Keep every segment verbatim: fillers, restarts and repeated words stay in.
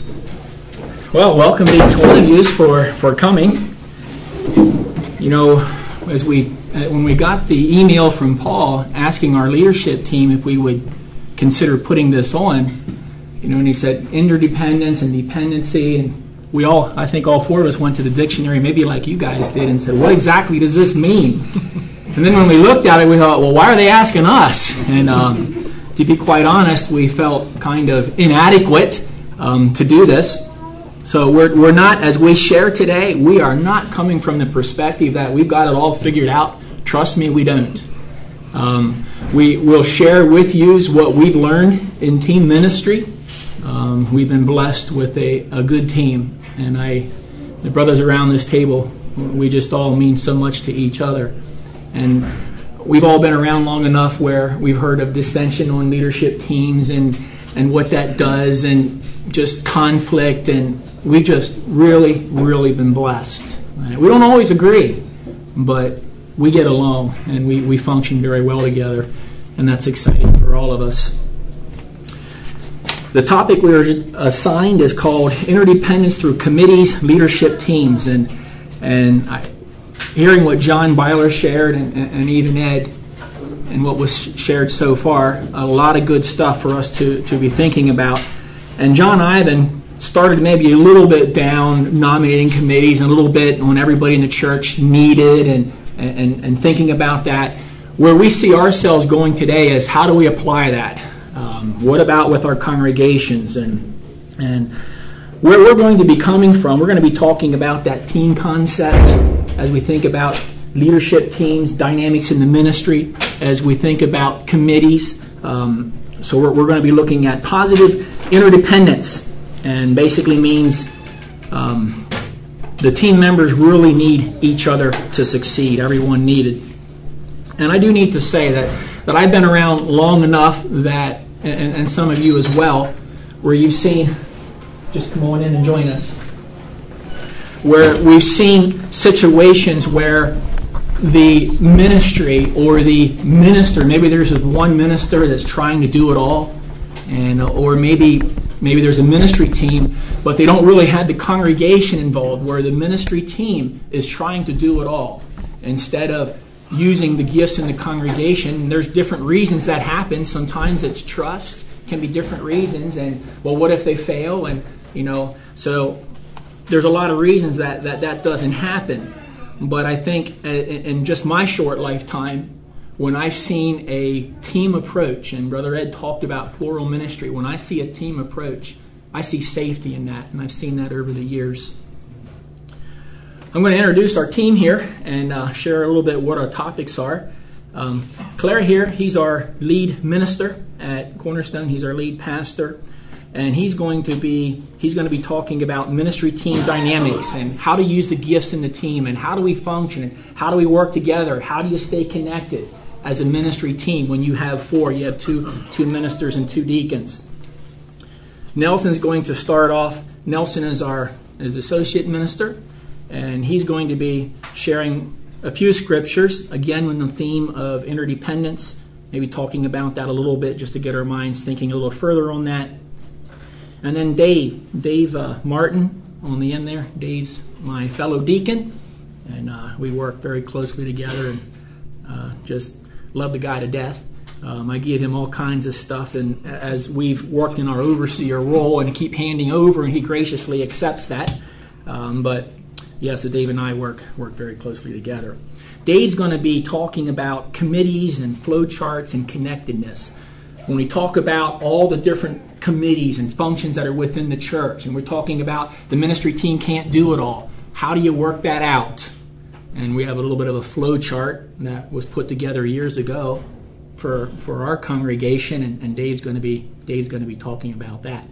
Well, welcome to each one of you for, for coming. You know, as we when we got the email from Paul asking our leadership team if we would consider putting this on, you know, and he said interdependence and dependency, and we all, I think all four of us went to the dictionary, maybe like you guys did, and said, what exactly does this mean? And then when we looked at it, we thought, well, why are they asking us? And um, to be quite honest, we felt kind of inadequate um, to do this. So we're we're not, as we share today, we are not coming from the perspective that we've got it all figured out. Trust me, we don't. Um, we will share with you what we've learned in team ministry. Um, we've been blessed with a, a good team. And I, the brothers around this table, we just all mean so much to each other. And we've all been around long enough where we've heard of dissension on leadership teams and, and what that does and just conflict, and we've just really, really been blessed. We don't always agree, but we get along and we, we function very well together, and that's exciting for all of us. The topic we were assigned is called Interdependence Through Committees, Leadership Teams, and and I, hearing what John Byler shared and, and even Ed and what was shared so far, a lot of good stuff for us to, to be thinking about. And John Ivan started maybe a little bit down nominating committees and a little bit on everybody in the church needed and, and, and thinking about that. Where we see ourselves going today is how do we apply that? Um, what about with our congregations? And, and where we're going to be coming from, we're going to be talking about that team concept as we think about leadership teams, dynamics in the ministry, as we think about committees. Um, so we're, we're going to be looking at positive interdependence, and basically means um, the team members really need each other to succeed. Everyone needed. And I do need to say that, that I've been around long enough that, and, and some of you as well, where you've seen, just come on in and join us, where we've seen situations where the ministry or the minister, maybe there's just one minister that's trying to do it all, and or maybe maybe there's a ministry team, but they don't really have the congregation involved, where the ministry team is trying to do it all instead of using the gifts in the congregation. And there's different reasons that happens. Sometimes it's trust, can be different reasons, and well, what if they fail? And you know, so there's a lot of reasons that that, that doesn't happen. But I think in just my short lifetime, when I've seen a team approach, and Brother Ed talked about plural ministry, when I see a team approach, I see safety in that, and I've seen that over the years. I'm going to introduce our team here and uh, share a little bit what our topics are. Um, Claire here, he's our lead minister at Cornerstone. He's our lead pastor. And he's going to be he's going to be talking about ministry team dynamics and how to use the gifts in the team and how do we function and how do we work together? How do you stay connected as a ministry team when you have four? You have two two ministers and two deacons. Nelson's going to start off. Nelson is our is associate minister, and he's going to be sharing a few scriptures, again with the theme of interdependence, maybe talking about that a little bit just to get our minds thinking a little further on that. And then Dave, Dave uh, Martin on the end there. Dave's my fellow deacon, and uh, we work very closely together and uh, just love the guy to death. Um, I give him all kinds of stuff, and as we've worked in our overseer role and keep handing over, and he graciously accepts that. Um, but yeah, so Dave and I work work very closely together. Dave's going to be talking about committees and flow charts and connectedness. When we talk about all the different committees and functions that are within the church, and we're talking about the ministry team can't do it all, how do you work that out? And we have a little bit of a flow chart that was put together years ago for for our congregation, and, and Dave's going to be Dave's going to be talking about that.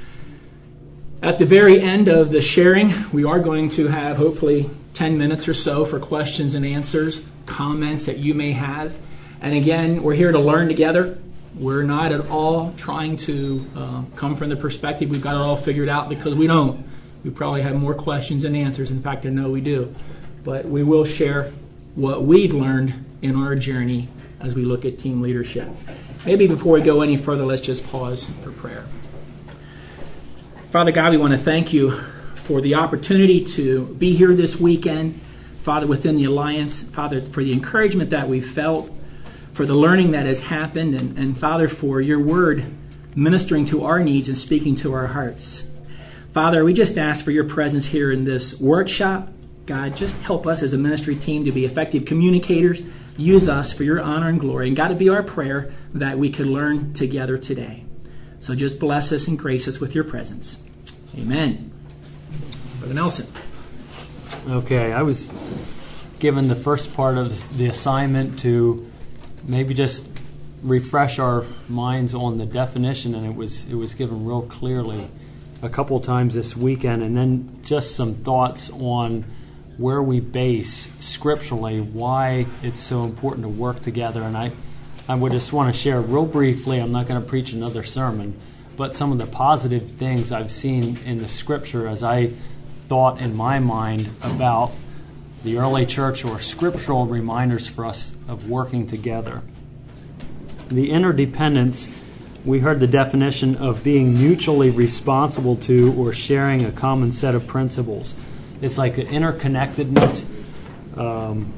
At the very end of the sharing, we are going to have hopefully ten minutes or so for questions and answers, comments that you may have. And again, we're here to learn together. We're not at all trying to uh, come from the perspective we've got it all figured out, because we don't. We probably have more questions than answers. In fact, I know we do. But we will share what we've learned in our journey as we look at team leadership. Maybe before we go any further, let's just pause for prayer. Father God, we want to thank you for the opportunity to be here this weekend, Father, within the Alliance, Father, for the encouragement that we've felt, for the learning that has happened, and, and Father, for your word ministering to our needs and speaking to our hearts. Father, we just ask for your presence here in this workshop. God, just help us as a ministry team to be effective communicators. Use us for your honor and glory. And God, to be our prayer that we could learn together today. So just bless us and grace us with your presence. Amen. Brother Nelson. Okay, I was given the first part of the assignment to maybe just refresh our minds on the definition, and it was it was given real clearly a couple times this weekend, and then just some thoughts on where we base scripturally why it's so important to work together. And I, I would just want to share real briefly, I'm not going to preach another sermon, but some of the positive things I've seen in the scripture as I thought in my mind about the early church, or scriptural reminders for us of working together. The interdependence, we heard the definition of being mutually responsible to or sharing a common set of principles. It's like an interconnectedness, um,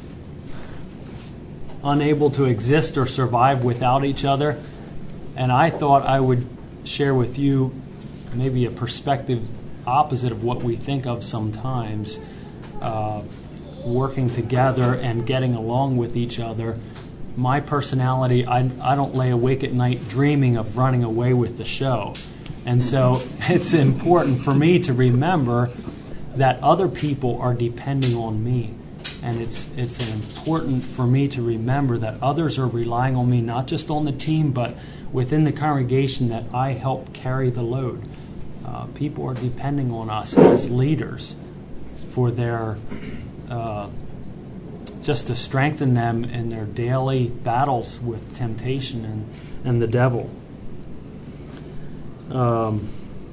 unable to exist or survive without each other. And I thought I would share with you maybe a perspective opposite of what we think of sometimes, uh, working together and getting along with each other. My personality, I, I don't lay awake at night dreaming of running away with the show. And so it's important for me to remember that other people are depending on me. And it's it's important for me to remember that others are relying on me, not just on the team, but within the congregation, that I help carry the load. Uh, people are depending on us as leaders for their uh, just to strengthen them in their daily battles with temptation and, and the devil. Um,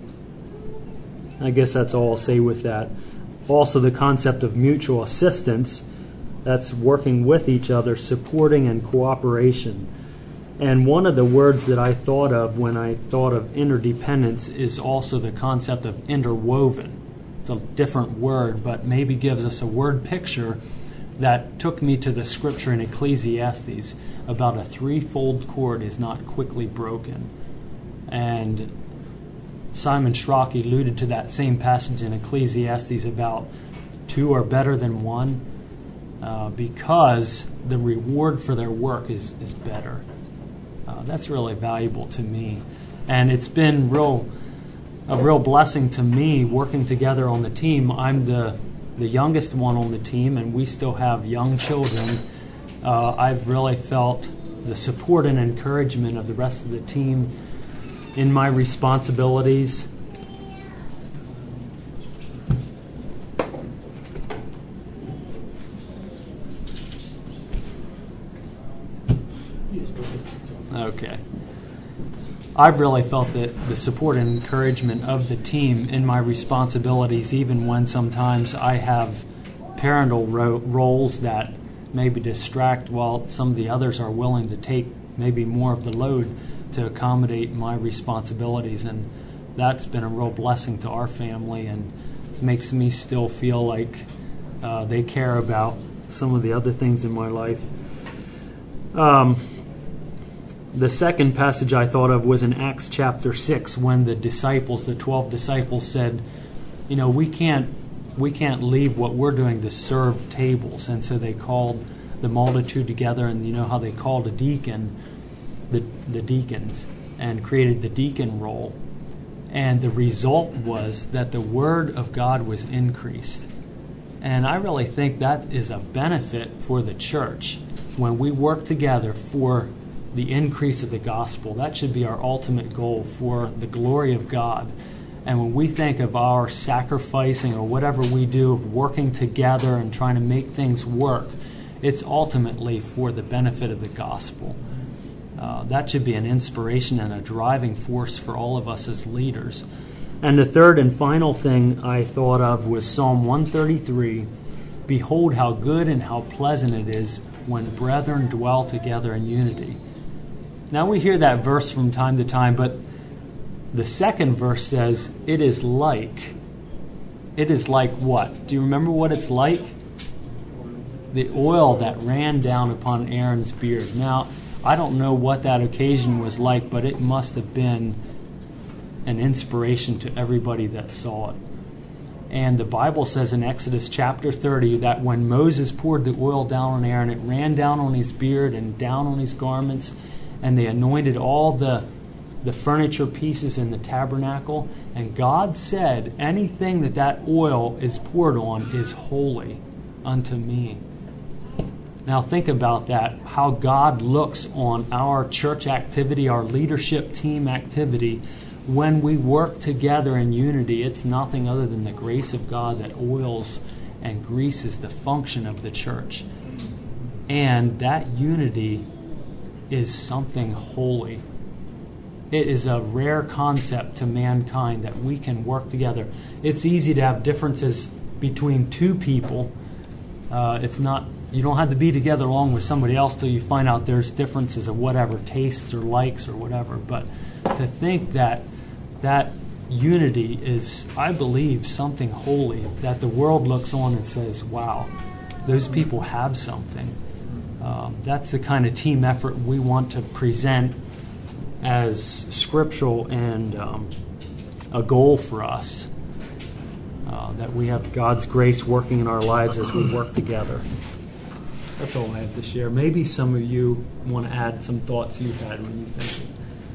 I guess that's all I'll say with that. Also, the concept of mutual assistance, that's working with each other, supporting and cooperation. And one of the words that I thought of when I thought of interdependence is also the concept of interwoven. It's a different word, but maybe gives us a word picture that took me to the scripture in Ecclesiastes about a threefold cord is not quickly broken. And Simon Schrock alluded to that same passage in Ecclesiastes about two are better than one uh, because the reward for their work is, is better. Uh, that's really valuable to me. And it's been real a real blessing to me working together on the team. I'm the the youngest one on the team, and we still have young children. Uh, I've really felt the support and encouragement of the rest of the team in my responsibilities. Okay. I've really felt that the support and encouragement of the team in my responsibilities, even when sometimes I have parental ro- roles that maybe distract while some of the others are willing to take maybe more of the load to accommodate my responsibilities. And that's been a real blessing to our family and makes me still feel like uh, they care about some of the other things in my life. Um, The second passage I thought of was in Acts chapter six, when the disciples, the twelve disciples, said, you know, we can't we can't leave what we're doing to serve tables. And so they called the multitude together, and you know how they called a deacon, the the deacons, and created the deacon role. And the result was that the word of God was increased. And I really think that is a benefit for the church when we work together for the increase of the gospel. That should be our ultimate goal, for the glory of God. And when we think of our sacrificing or whatever we do, of working together and trying to make things work, it's ultimately for the benefit of the gospel. Uh, that should be an inspiration and a driving force for all of us as leaders. And the third and final thing I thought of was Psalm one thirty-three. Behold how good and how pleasant it is when brethren dwell together in unity. Now we hear that verse from time to time, but The second verse says, it is like. It is like what? Do you remember what it's like? The oil that ran down upon Aaron's beard. Now, I don't know what that occasion was like, but it must have been an inspiration to everybody that saw it. And the Bible says in Exodus chapter thirty that when Moses poured the oil down on Aaron, it ran down on his beard and down on his garments, and they anointed all the the furniture pieces in the tabernacle. And God said, anything that that oil is poured on is holy unto me. Now think about that, how God looks on our church activity, our leadership team activity. When we work together in unity, it's nothing other than the grace of God that oils and greases the function of the church. And that unity is something holy. It is a rare concept to mankind that we can work together. It's easy to have differences between two people. Uh, it's not, you don't have to be together along with somebody else till you find out there's differences of whatever, tastes or likes or whatever. But to think that that unity is, I believe, something holy, that the world looks on and says, wow, those people have something. Um, that's the kind of team effort we want to present as scriptural and um, a goal for us, uh, that we have God's grace working in our lives as we work together. That's all I have to share. Maybe some of you want to add some thoughts you've had when you think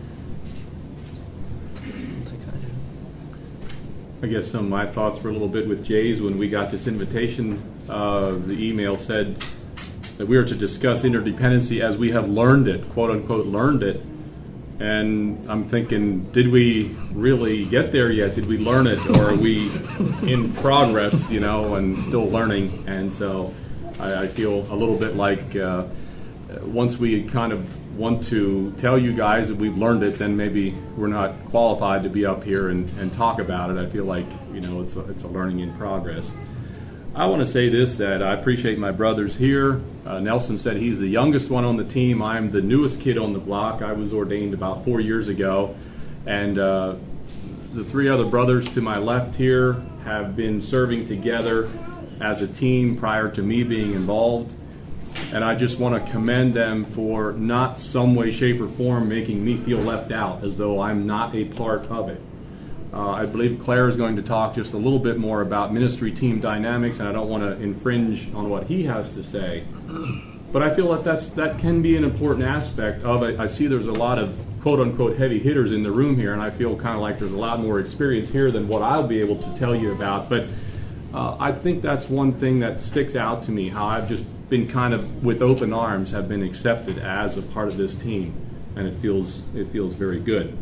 I guess some of my thoughts were a little bit with Jay's. When we got this invitation, uh, the email said that we are to discuss interdependency as we have learned it, quote unquote learned it. And I'm thinking, did we really get there yet? Did we learn it, or are we in progress, you know, and still learning? And so I, I feel a little bit like uh, once we kind of want to tell you guys that we've learned it, then maybe we're not qualified to be up here and, and talk about it. I feel like, you know, it's a, it's a learning in progress. I want to say this, that I appreciate my brothers here. Uh, Nelson said he's the youngest one on the team. I'm the newest kid on the block. I was ordained about four years ago. And uh, the three other brothers to my left here have been serving together as a team prior to me being involved. And I just want to commend them for not some way, shape, or form making me feel left out as though I'm not a part of it. Uh, I believe Claire is going to talk just a little bit more about ministry team dynamics, and I don't want to infringe on what he has to say. But I feel that that's, that can be an important aspect of it. I see there's a lot of quote-unquote heavy hitters in the room here, and I feel kind of like there's a lot more experience here than what I'll be able to tell you about. But uh, I think that's one thing that sticks out to me, how I've just been kind of, with open arms, have been accepted as a part of this team, and it feels, it feels very good.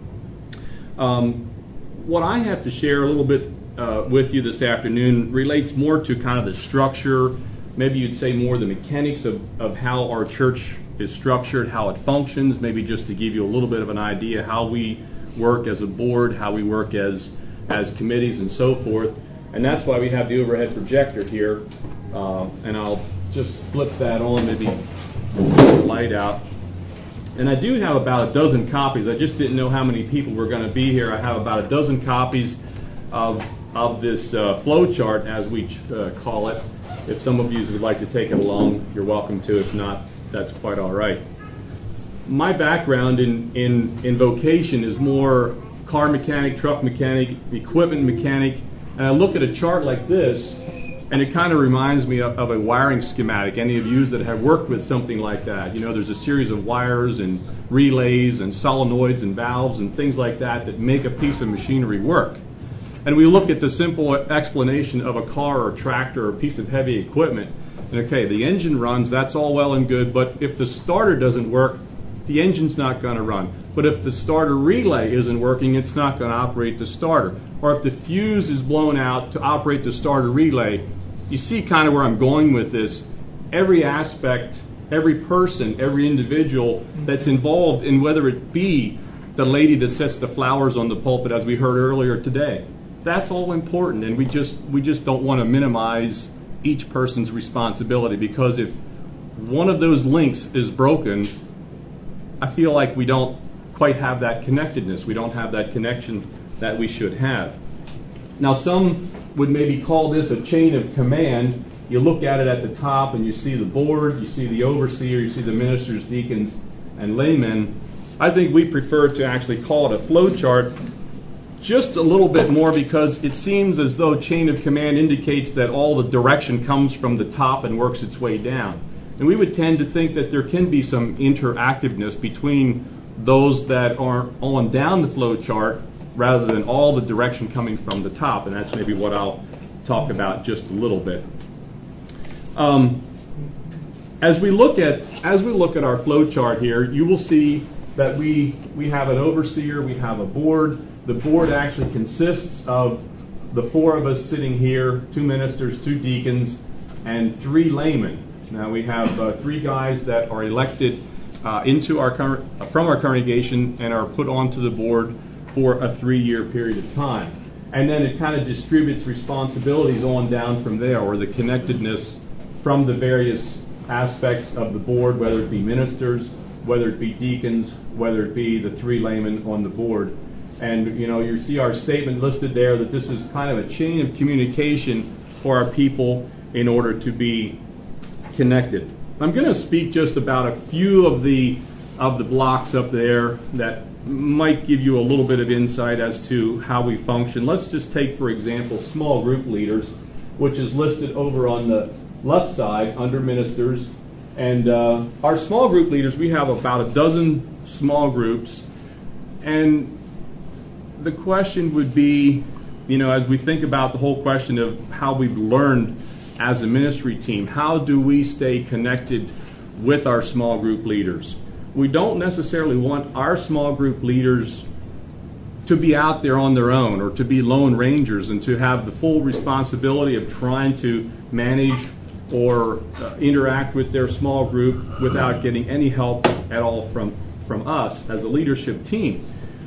Um, What I have to share a little bit uh, with you this afternoon relates more to kind of the structure, maybe you'd say more the mechanics of, of how our church is structured, how it functions, maybe just to give you a little bit of an idea how we work as a board, how we work as, as committees and so forth. And that's why we have the overhead projector here. Uh, and I'll just flip that on, maybe put the light out. And I do have about a dozen copies. I just didn't know how many people were going to be here. I have about a dozen copies of of this uh, flow chart, as we uh, call it. If some of you would like to take it along, you're welcome to. If not, that's quite all right. My background in, in, in vocation is more car mechanic, truck mechanic, equipment mechanic. And I look at a chart like this, and it kind of reminds me of, of a wiring schematic. Any of you that have worked with something like that, you know, there's a series of wires and relays and solenoids and valves and things like that that make a piece of machinery work. And we look at the simple explanation of a car or a tractor or a piece of heavy equipment. And okay, the engine runs, that's all well and good, but if the starter doesn't work, the engine's not going to run. But if the starter relay isn't working, it's not going to operate the starter. Or if the fuse is blown out to operate the starter relay, you see kind of where I'm going with this. Every aspect, every person, every individual that's involved in, whether it be the lady that sets the flowers on the pulpit, as we heard earlier today, that's all important. And we just we just don't want to minimize each person's responsibility, because if one of those links is broken, I feel like we don't quite have that connectedness. We don't have that connection that we should have. Now, some would maybe call this a chain of command. You look at it at the top and you see the board, you see the overseer, you see the ministers, deacons, and laymen. I think we prefer to actually call it a flow chart just a little bit more, because it seems as though chain of command indicates that all the direction comes from the top and works its way down. And we would tend to think that there can be some interactiveness between those that are on down the flow chart rather than all the direction coming from the top. And that's maybe what I'll talk about just a little bit. Um, as we look at as we look at our flow chart here, you will see that we we have an overseer, we have a board. The board actually consists of the four of us sitting here, two ministers, two deacons, and three laymen. Now we have uh, three guys that are elected uh, into our con- from our congregation and are put onto the board for a three-year period of time. And then it kind of distributes responsibilities on down from there, or the connectedness from the various aspects of the board, whether it be ministers, whether it be deacons, whether it be the three laymen on the board. And, you know, you see our statement listed there that this is kind of a chain of communication for our people in order to be connected. I'm going to speak just about a few of the of the blocks up there that might give you a little bit of insight as to how we function. Let's just take, for example, small group leaders, which is listed over on the left side under ministers. And uh, our small group leaders, we have about a dozen small groups. And the question would be, you know, as we think about the whole question of how we've learned as a ministry team, how do we stay connected with our small group leaders? We don't necessarily want our small group leaders to be out there on their own or to be lone rangers and to have the full responsibility of trying to manage or uh, interact with their small group without getting any help at all from, from us as a leadership team.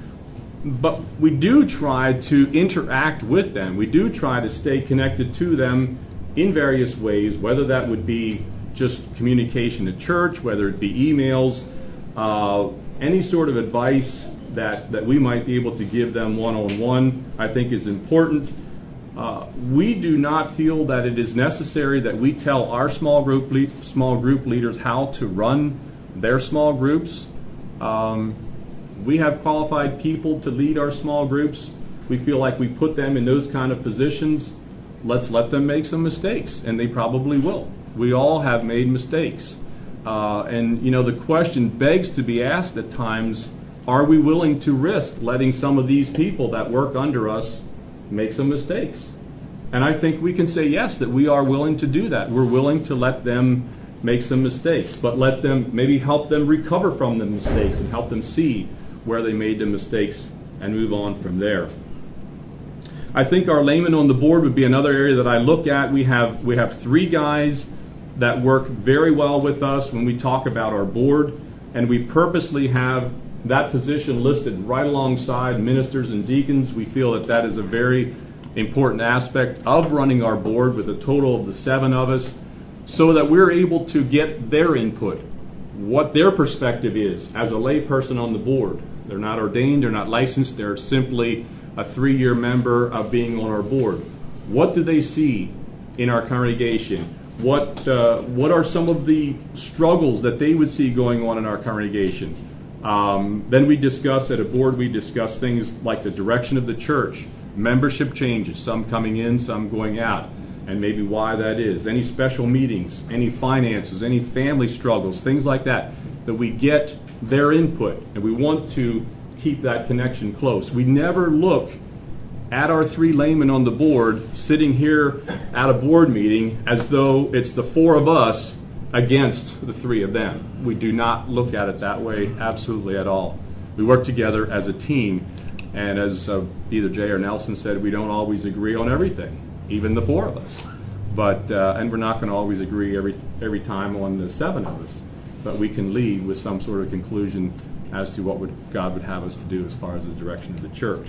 But we do try to interact with them. We do try to stay connected to them in various ways, whether that would be just communication at church, whether it be emails, uh, any sort of advice that, that we might be able to give them one-on-one, I think is important. Uh, we do not feel that it is necessary that we tell our small group le- small group leaders how to run their small groups. Um, We have qualified people to lead our small groups. We feel like we put them in those kind of positions. Let's let them make some mistakes, and they probably will. We all have made mistakes. Uh, and, you know, the question begs to be asked at times, are we willing to risk letting some of these people that work under us make some mistakes? And I think we can say yes, that we are willing to do that. We're willing to let them make some mistakes, but let them maybe help them recover from the mistakes and help them see where they made the mistakes and move on from there. I think our laymen on the board would be another area that I look at. We have we have three guys that work very well with us when we talk about our board, and we purposely have that position listed right alongside ministers and deacons. We feel that that is a very important aspect of running our board with a total of the seven of us, so that we're able to get their input, what their perspective is as a lay person on the board. They're not ordained, they're not licensed, they're simply a three-year member of being on our board. What do they see in our congregation? What uh, what are some of the struggles that they would see going on in our congregation? Um, then we discuss, at a board, we discuss things like the direction of the church, membership changes, some coming in, some going out, and maybe why that is. Any special meetings, any finances, any family struggles, things like that, that we get their input, and we want to keep that connection close. We never look at our three laymen on the board sitting here at a board meeting as though it's the four of us against the three of them. We do not look at it that way, absolutely at all. We work together as a team, and as uh, either Jay or Nelson said, we don't always agree on everything, even the four of us. But uh, and we're not going to always agree every every time on the seven of us. But we can lead with some sort of conclusion as to what would God would have us to do as far as the direction of the church.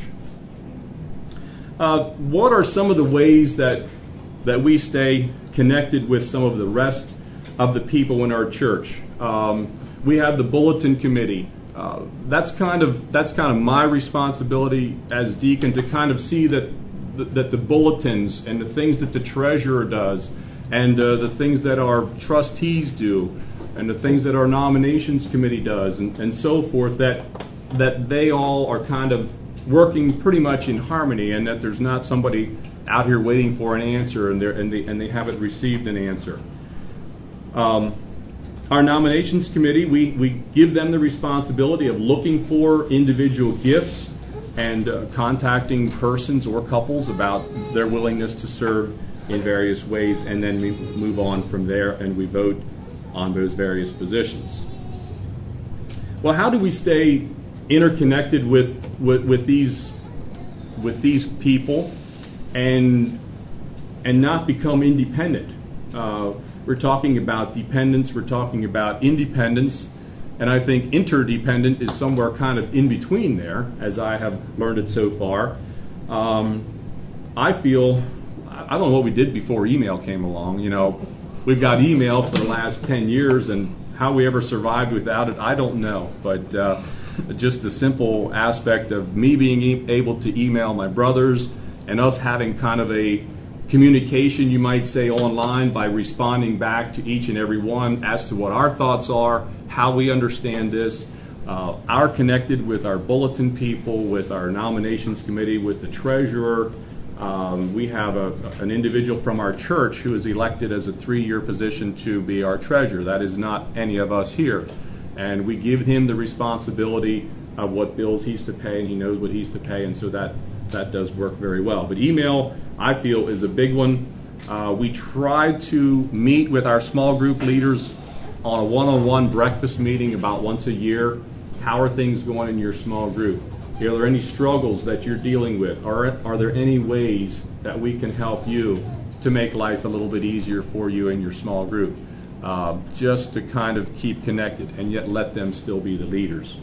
Uh, what are some of the ways that that we stay connected with some of the rest of the people in our church? Um, we have the bulletin committee. uh, that's kind of that's kind of my responsibility as deacon to kind of see that that the bulletins and the things that the treasurer does, and uh, the things that our trustees do, and the things that our nominations committee does, and, and so forth, that that they all are kind of working pretty much in harmony, and that there's not somebody out here waiting for an answer, and, and, they, and they haven't received an answer. Um, our nominations committee, we, we give them the responsibility of looking for individual gifts and uh, contacting persons or couples about their willingness to serve in various ways, and then we move on from there and we vote on those various positions. Well, how do we stay interconnected with, with, with these with these people and and not become independent? Uh, we're talking about dependence, we're talking about independence, and I think interdependent is somewhere kind of in between there, as I have learned it so far. Um, I feel, I don't know what we did before email came along. You know, we've got email for the last ten years, and how we ever survived without it, I don't know. But uh, just the simple aspect of me being e- able to email my brothers and us having kind of a communication, you might say, online by responding back to each and every one as to what our thoughts are, how we understand this. Uh, are connected with our bulletin people, with our nominations committee, with the treasurer. Um, we have a, an individual from our church who is elected as a three-year position to be our treasurer. That is not any of us here. And we give him the responsibility of what bills he's to pay, and he knows what he's to pay, and so that, that does work very well. But email, I feel, is a big one. Uh, we try to meet with our small group leaders on a one-on-one breakfast meeting about once a year. How are things going in your small group? Are there any struggles that you're dealing with? Are, are there any ways that we can help you to make life a little bit easier for you in your small group? Uh, just to kind of keep connected and yet let them still be the leaders.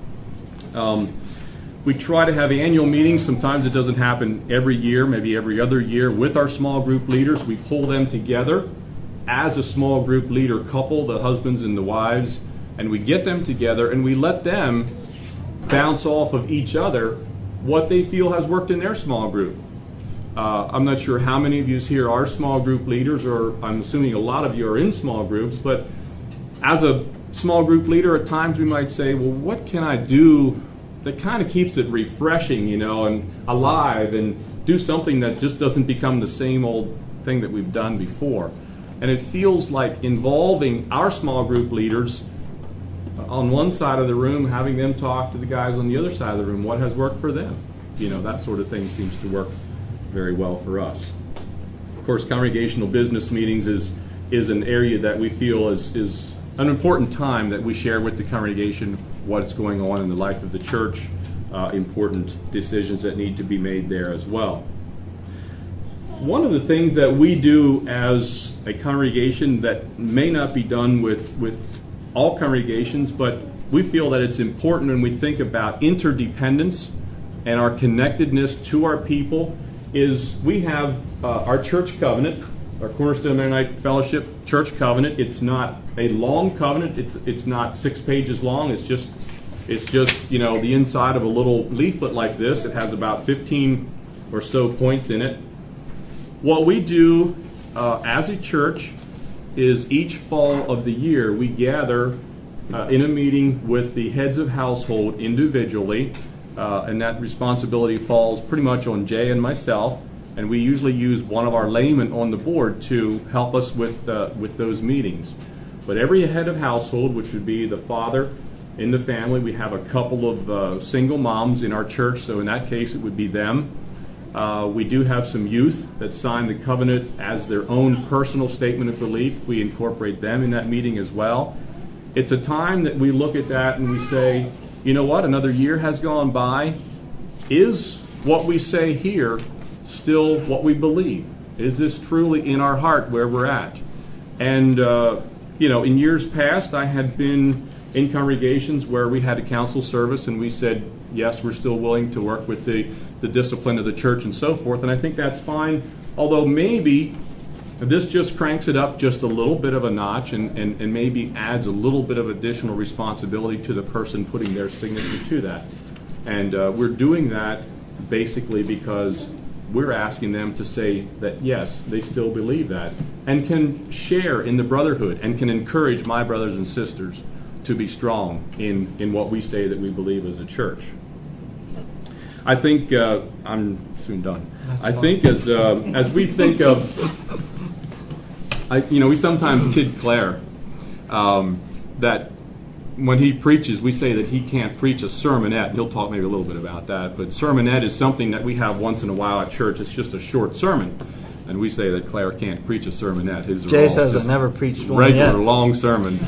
Um, we try to have annual meetings. Sometimes it doesn't happen every year, maybe every other year, with our small group leaders. We pull them together as a small group leader couple, the husbands and the wives, and we get them together and we let them bounce off of each other what they feel has worked in their small group. Uh, I'm not sure how many of you here are small group leaders, or I'm assuming a lot of you are in small groups, but as a small group leader, at times we might say, well, what can I do that kind of keeps it refreshing, you know, and alive, and do something that just doesn't become the same old thing that we've done before. And it feels like involving our small group leaders on one side of the room, having them talk to the guys on the other side of the room, what has worked for them. You know, that sort of thing seems to work very well for us. Of course, congregational business meetings is is an area that we feel is, is an important time that we share with the congregation what's going on in the life of the church, uh, important decisions that need to be made there as well. One of the things that we do as a congregation that may not be done with, with all congregations, but we feel that it's important when we think about interdependence and our connectedness to our people, is we have uh, our church covenant, our Cornerstone Mennonite Fellowship Church Covenant. It's not a long covenant. It, it's not six pages long. It's just, it's just you know the inside of a little leaflet like this. It has about fifteen or so points in it. What we do uh, as a church is each fall of the year we gather uh, in a meeting with the heads of household individually. Uh, and that responsibility falls pretty much on Jay and myself, and we usually use one of our laymen on the board to help us with uh, with those meetings. But every head of household, which would be the father in the family, we have a couple of uh, single moms in our church, so in that case it would be them. Uh, we do have some youth that sign the covenant as their own personal statement of belief. We incorporate them in that meeting as well. It's a time that we look at that and we say, you know what, another year has gone by. Is what we say here still what we believe? Is this truly in our heart where we're at? And, uh, you know, in years past, I had been in congregations where we had a council service and we said, yes, we're still willing to work with the, the discipline of the church and so forth. And I think that's fine, although maybe This just cranks it up just a little bit of a notch and, and, and maybe adds a little bit of additional responsibility to the person putting their signature to that. And uh, we're doing that basically because we're asking them to say that, yes, they still believe that and can share in the brotherhood and can encourage my brothers and sisters to be strong in, in what we say that we believe as a church. I think, uh, I'm soon done. That's I fine. think as uh, as we think of, I, you know, we sometimes kid Claire um, that when he preaches, we say that he can't preach a sermonette. He'll talk maybe a little bit about that. But sermonette is something that we have once in a while at church. It's just a short sermon. And we say that Claire can't preach a sermonette. His Jay says I never preached one regular, yet. long sermons.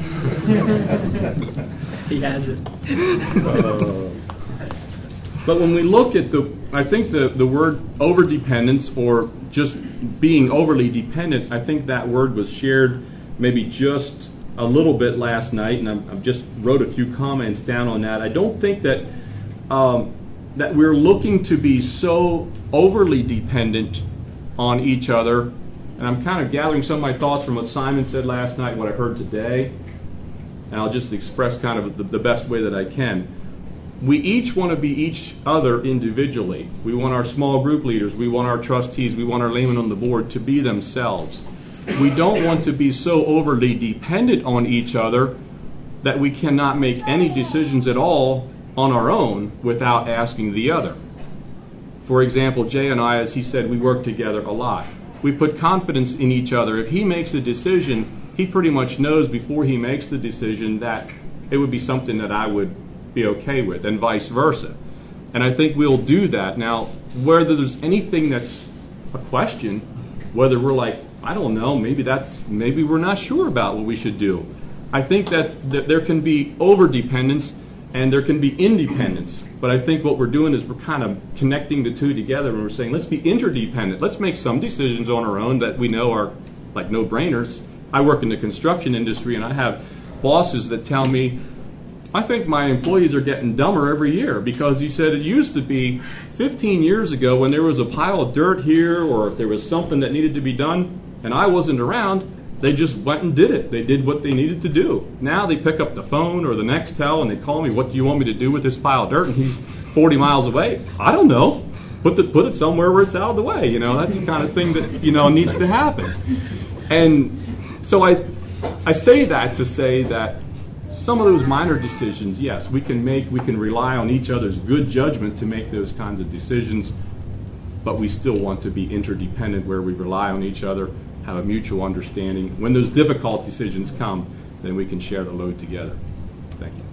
He has it. uh, but when we look at the, I think the, the word overdependence or just being overly dependent, I think that word was shared maybe just a little bit last night, and I just wrote a few comments down on that. I don't think that um, that we're looking to be so overly dependent on each other. And I'm kind of gathering some of my thoughts from what Simon said last night, what I heard today, and I'll just express kind of the, the best way that I can. We each want to be each other individually. We want our small group leaders, we want our trustees, we want our laymen on the board to be themselves. We don't want to be so overly dependent on each other that we cannot make any decisions at all on our own without asking the other. For example, Jay and I, as he said, we work together a lot. We put confidence in each other. If he makes a decision, he pretty much knows before he makes the decision that it would be something that I would be okay with, and vice versa. And I think we'll do that. Now, whether there's anything that's a question, whether we're like, I don't know, maybe that's maybe we're not sure about what we should do. I think that, that there can be over-dependence and there can be independence. But I think what we're doing is we're kind of connecting the two together and we're saying, let's be interdependent. Let's make some decisions on our own that we know are like no-brainers. I work in the construction industry and I have bosses that tell me, I think my employees are getting dumber every year because he said it used to be fifteen years ago when there was a pile of dirt here or if there was something that needed to be done and I wasn't around, they just went and did it. They did what they needed to do. Now they pick up the phone or the Nextel and they call me, what do you want me to do with this pile of dirt? And he's forty miles away. I don't know. Put the, put it somewhere where it's out of the way. You know, that's the kind of thing that, you know, needs to happen. And so I, I say that to say that some of those minor decisions, yes, we can make, we can rely on each other's good judgment to make those kinds of decisions, but we still want to be interdependent where we rely on each other, have a mutual understanding. When those difficult decisions come, then we can share the load together. Thank you.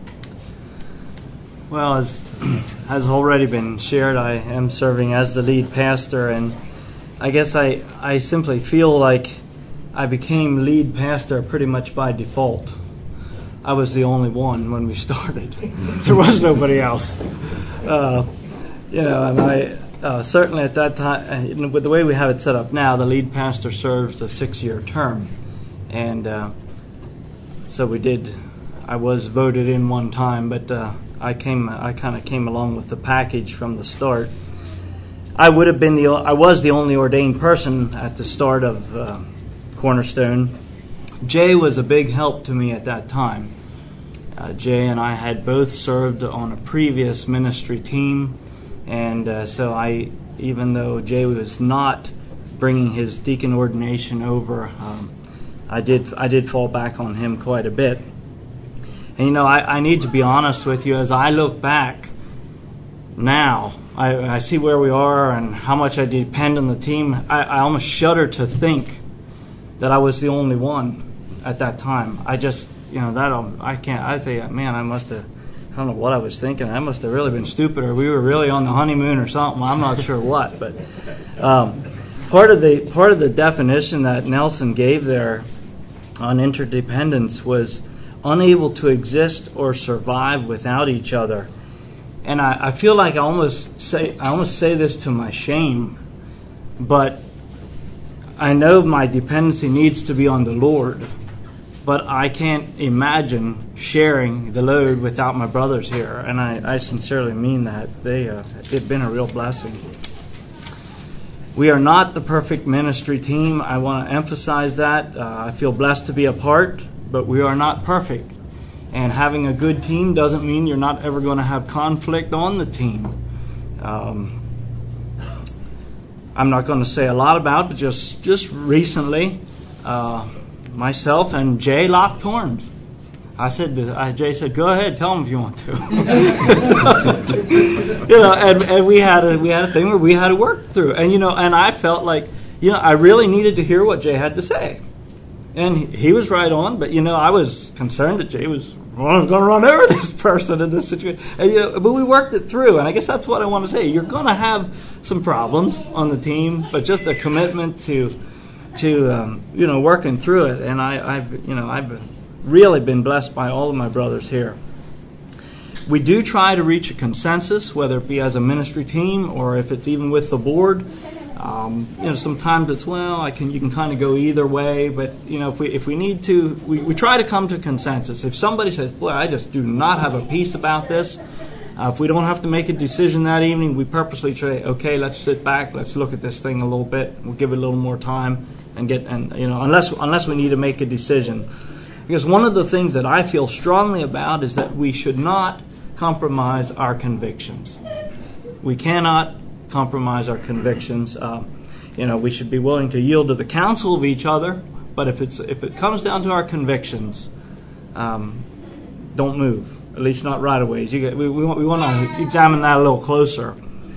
Well, as has already been shared, I am serving as the lead pastor, and I guess I, I simply feel like I became lead pastor pretty much by default. I was the only one when we started. There was nobody else. Uh, you know, and I uh, certainly at that time, with the way we have it set up now, the lead pastor serves a six-year term. And uh, so we did, I was voted in one time, but uh, I came, I kind of came along with the package from the start. I would have been the, I was the only ordained person at the start of uh, Cornerstone. Jay was a big help to me at that time. Uh, Jay and I had both served on a previous ministry team, and uh, so I, even though Jay was not bringing his deacon ordination over, um, I did I did fall back on him quite a bit. And you know, I, I need to be honest with you. As I look back now, I, I see where we are and how much I depend on the team. I, I almost shudder to think that I was the only one at that time. I just, you know, that I can't, I think, man, I must have, I don't know what I was thinking. I must have really been stupid, or we were really on the honeymoon or something. I'm not sure what, but um, part of the part of the definition that Nelson gave there on interdependence was unable to exist or survive without each other. And I, I feel like I almost say I almost say this to my shame, but I know my dependency needs to be on the Lord. But I can't imagine sharing the load without my brothers here, and I, I sincerely mean that. They uh, they've been a real blessing. We are not the perfect ministry team. I want to emphasize that. Uh, I feel blessed to be a part, but we are not perfect. And having a good team doesn't mean you're not ever going to have conflict on the team. Um, I'm not going to say a lot about it, but just, just recently, uh, myself and Jay locked horns. I said, to, uh, Jay said, "Go ahead, tell them if you want to." So, you know, and, and we had a we had a thing where we had to work through, and you know, and I felt like, you know, I really needed to hear what Jay had to say, and he, he was right on. But you know, I was concerned that Jay was going to run over this person in this situation, and, you know, but we worked it through, and I guess that's what I want to say. You're going to have some problems on the team, but just a commitment to to um, you know, working through it, and I, I've you know I've been. really been blessed by all of my brothers here. We do try to reach a consensus, whether it be as a ministry team or if it's even with the board. Um, you know, sometimes it's, well, I can you can kind of go either way, but you know, if we if we need to, we, we try to come to consensus. If somebody says, "Boy, I just do not have a peace about this," uh, if we don't have to make a decision that evening, we purposely say, "Okay, let's sit back, let's look at this thing a little bit. We'll give it a little more time and get and you know, unless unless we need to make a decision." Because one of the things that I feel strongly about is that we should not compromise our convictions. We cannot compromise our convictions. Uh, you know, we should be willing to yield to the counsel of each other, but if it's if it comes down to our convictions, um, don't move. At least not right away. You get, we we want, we want to examine that a little closer.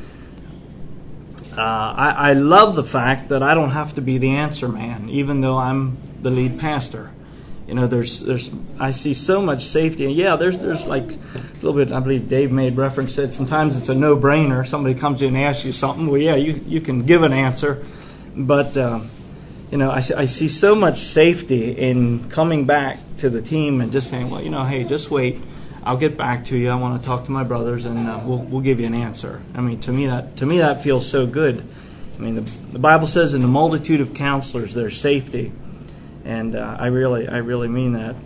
Uh, I, I love the fact that I don't have to be the answer man, even though I'm the lead pastor. You know, there's, there's, I see so much safety, and yeah, there's, there's like a little bit. I believe Dave made reference that sometimes it's a no-brainer. Somebody comes in and asks you something. Well, yeah, you, you can give an answer, but um, you know, I, I see so much safety in coming back to the team and just saying, well, you know, hey, just wait. I'll get back to you. I want to talk to my brothers, and uh, we'll we'll give you an answer. I mean, to me that to me that feels so good. I mean, the, the Bible says, in the multitude of counselors, there's safety. And uh, I really, I really mean that.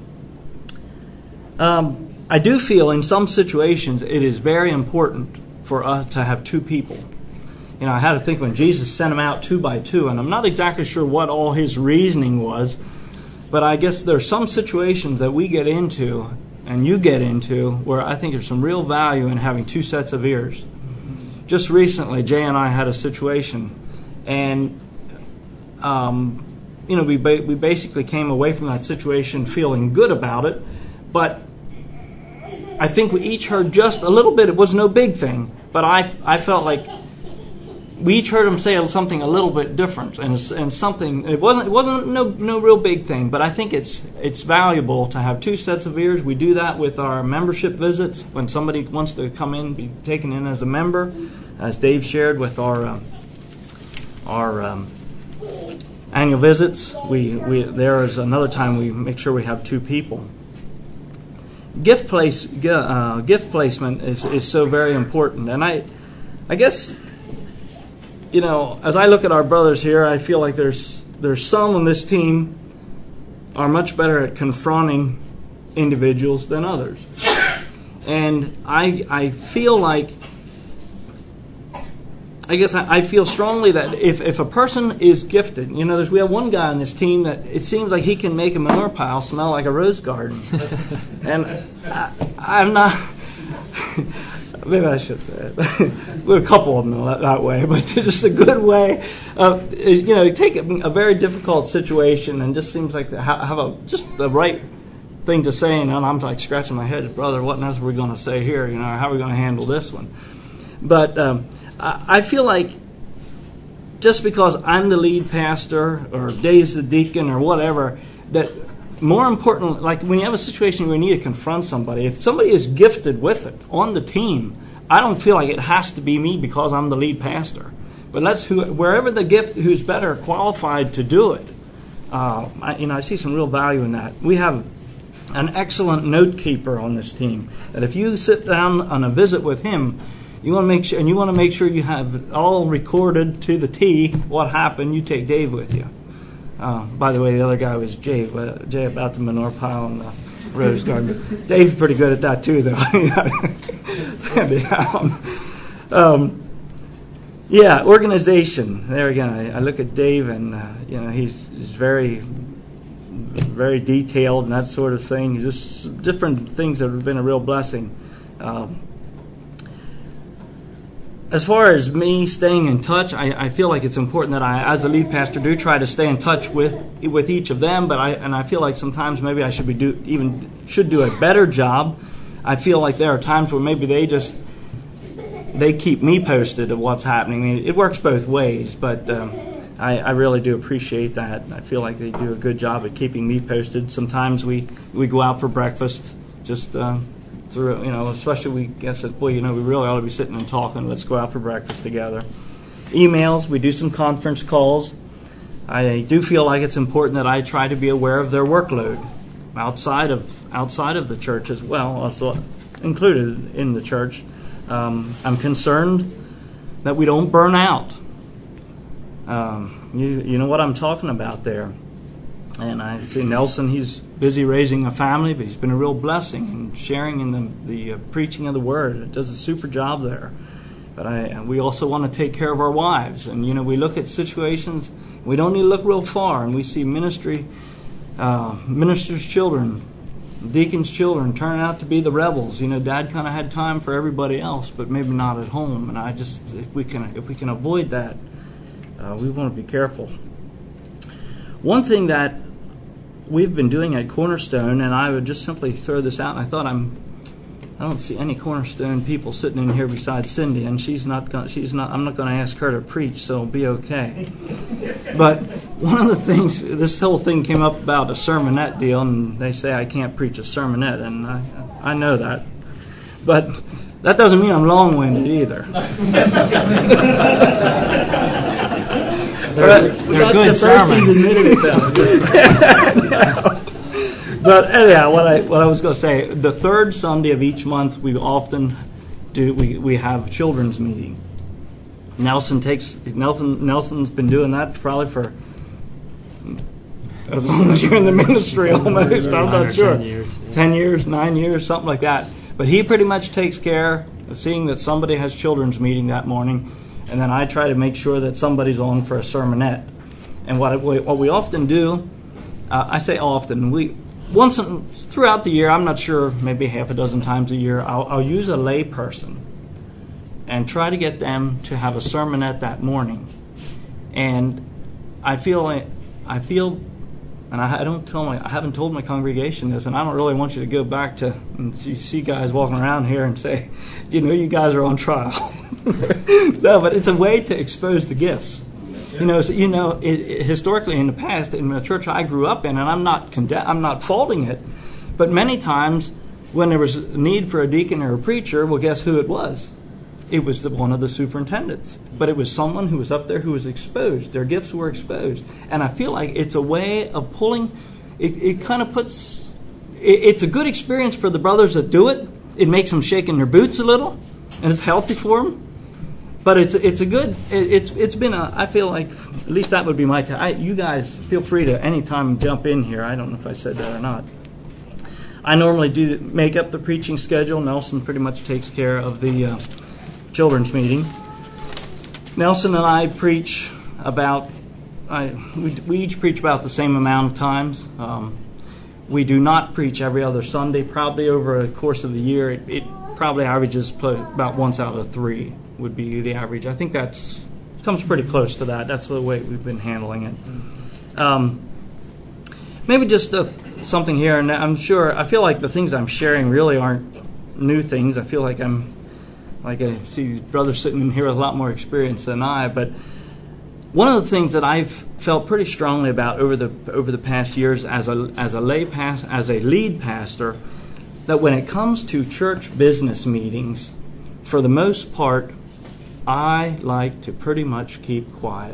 Um, I do feel in some situations it is very important for us to have two people. You know, I had to think when Jesus sent them out two by two, and I'm not exactly sure what all his reasoning was, but I guess there's some situations that we get into, and you get into, where I think there's some real value in having two sets of ears. Just recently, Jay and I had a situation, and um, you know, we ba- we basically came away from that situation feeling good about it, but I think we each heard just a little bit. It was no big thing, but I I felt like we each heard him say something a little bit different, and and something it wasn't it wasn't no no real big thing, but I think it's it's valuable to have two sets of ears. We do that with our membership visits when somebody wants to come in, be taken in as a member, as Dave shared with our um, our. Um, Annual visits, we, we there is another time we make sure we have two people. Gift place, uh, gift placement is, is so very important, and I, I guess, you know, as I look at our brothers here, I feel like there's there's some on this team are much better at confronting individuals than others, and I I feel like. I guess I feel strongly that if, if a person is gifted, you know, there's, we have one guy on this team that it seems like he can make a manure pile smell like a rose garden. And I, I'm not, maybe I should say it. We have a couple of them that, that way, but they're just a good way of, you know, you take a, a very difficult situation and just seems like to have, have a, just the right thing to say, and I'm like scratching my head, brother, what else are we going to say here? You know, how are we going to handle this one? But, um, I feel like just because I'm the lead pastor or Dave's the deacon or whatever, that more important, like when you have a situation where you need to confront somebody, if somebody is gifted with it on the team, I don't feel like it has to be me because I'm the lead pastor. But let's who, wherever the gift, who's better qualified to do it. Uh, I, you know, I see some real value in that. We have an excellent note keeper on this team. That if you sit down on a visit with him, You want to make sure, and you want to make sure you have all recorded to the T what happened. You take Dave with you. Uh, by the way, the other guy was Jay, but Jay about the manure pile and the rose garden. Dave's pretty good at that too, though. um, um, Yeah, organization. There again, I, I look at Dave, and uh, you know he's, he's very, very detailed and that sort of thing. Just different things that have been a real blessing. Um, as far as me staying in touch, I, I feel like it's important that I, as a lead pastor, do try to stay in touch with with each of them. But I and I feel like sometimes maybe I should be do even should do a better job. I feel like there are times where maybe they just they keep me posted of what's happening. I mean, it works both ways, but um, I, I really do appreciate that. I feel like they do a good job at keeping me posted. Sometimes we, we go out for breakfast, just uh, through, you know, especially we guess that, boy, you know, we really ought to be sitting and talking. Let's go out for breakfast together. Emails, we do some conference calls. I do feel like it's important that I try to be aware of their workload outside of outside of the church as well, also included in the church. Um, I'm concerned that we don't burn out. Um, you, you know what I'm talking about there. And I see Nelson, he's busy raising a family, but he's been a real blessing and sharing in the, the uh, preaching of the Word. It does a super job there. But I, and we also want to take care of our wives. And, you know, we look at situations, we don't need to look real far, and we see ministry, uh, ministers' children, deacons' children turning out to be the rebels. You know, Dad kind of had time for everybody else, but maybe not at home. And I just, if we can, if we can avoid that, uh, we want to be careful. One thing that we've been doing at Cornerstone, and I would just simply throw this out. And I thought I'm, I don't see any Cornerstone people sitting in here besides Cindy, and she's not going. She's not. I'm not going to ask her to preach, so it'll be okay. But one of the things, this whole thing came up about a sermonette deal, and they say I can't preach a sermonette, and I, I know that, but that doesn't mean I'm long-winded either. They're, they're good the first sermons. he's admitted it, though. No. But anyhow, what I what I was going to say, the third Sunday of each month, we often do we, we have children's meeting. Nelson takes Nelson Nelson's been doing that probably for as long as you're in the ministry, almost. I'm not sure. Ten years, yeah. Ten years, nine years, something like that. But he pretty much takes care of seeing that somebody has children's meeting that morning, and then I try to make sure that somebody's on for a sermonette. And what we, what we often do, uh, I say often, we once in, throughout the year, I'm not sure, maybe half a dozen times a year, I'll, I'll use a lay person and try to get them to have a sermonette that morning. And I feel, I feel, and I, I don't tell my, I haven't told my congregation this, and I don't really want you to go back to, and you see guys walking around here and say, you know, you guys are on trial. No, but it's a way to expose the gifts. You know, so, you know, it, it, historically in the past, in the church I grew up in, and I'm not conde- I'm not faulting it, but many times when there was a need for a deacon or a preacher, well, guess who it was? It was the, one of the superintendents. But it was someone who was up there who was exposed. Their gifts were exposed. And I feel like it's a way of pulling, it, it kind of puts, it, it's a good experience for the brothers that do it. It makes them shake in their boots a little, and it's healthy for them. But it's it's a good, it, it's it's been a, I feel like, at least that would be my time. You guys feel free to anytime jump in here. I don't know if I said that or not. I normally do make up the preaching schedule. Nelson pretty much takes care of the uh, children's meeting. Nelson and I preach about, I, we, we each preach about the same amount of times. Um, we do not preach every other Sunday. Probably over the course of the year, it, it probably averages about once out of three would be the average. I think that's comes pretty close to that. That's the way we've been handling it. Um, maybe just a, something here, and I'm sure, I feel like the things I'm sharing really aren't new things. I feel like I'm, like I see these brothers sitting in here with a lot more experience than I, but one of the things that I've felt pretty strongly about over the over the past years as a as a lay past as a lead pastor, that when it comes to church business meetings, for the most part, I like to pretty much keep quiet.